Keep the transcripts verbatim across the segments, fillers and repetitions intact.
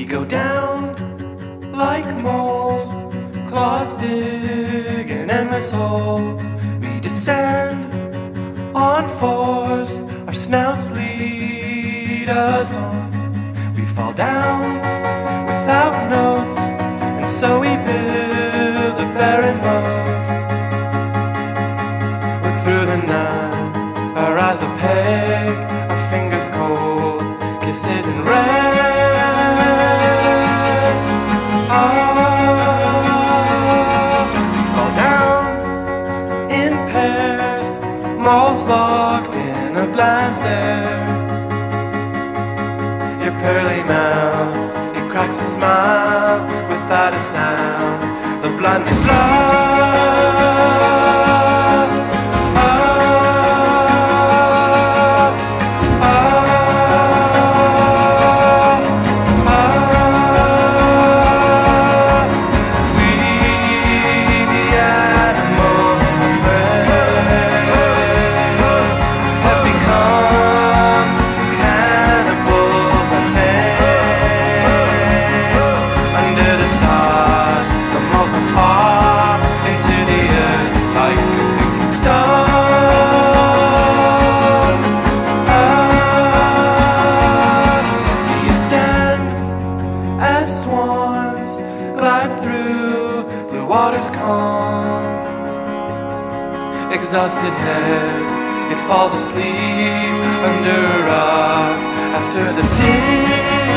go down like moles, claws dig an endless hole. We descend on fours, our snouts lead us on. We fall down without notes, and so we build a barren moat. Look through the night, our eyes opaque, our fingers cold, kisses in red. Ah, we fall down in pairs, malls locked in a blind stare. Your pearly mouth, it cracks a smile without a sound. The blinding blood. Ah, ah, ah. We, the animals of prey, have become cannibals. Under the stars, the moles go far into the earth like a sinking star. Ah, we ascend as swans, glide through blue waters calm. Exhausted head, it falls asleep under a rock after the dig.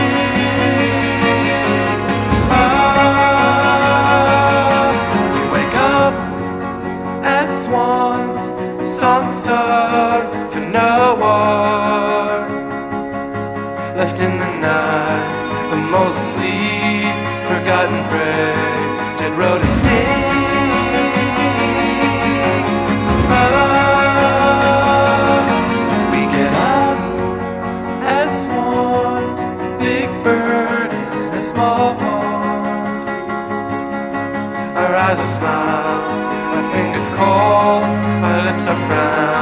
Swans, song sung for no one. Left in the night, the moles asleep, forgotten prey, dead rodents sting. Ah, we get up as swans, big bird in a small pond. Our eyes are smiles, our fingers cold, our lips are frown.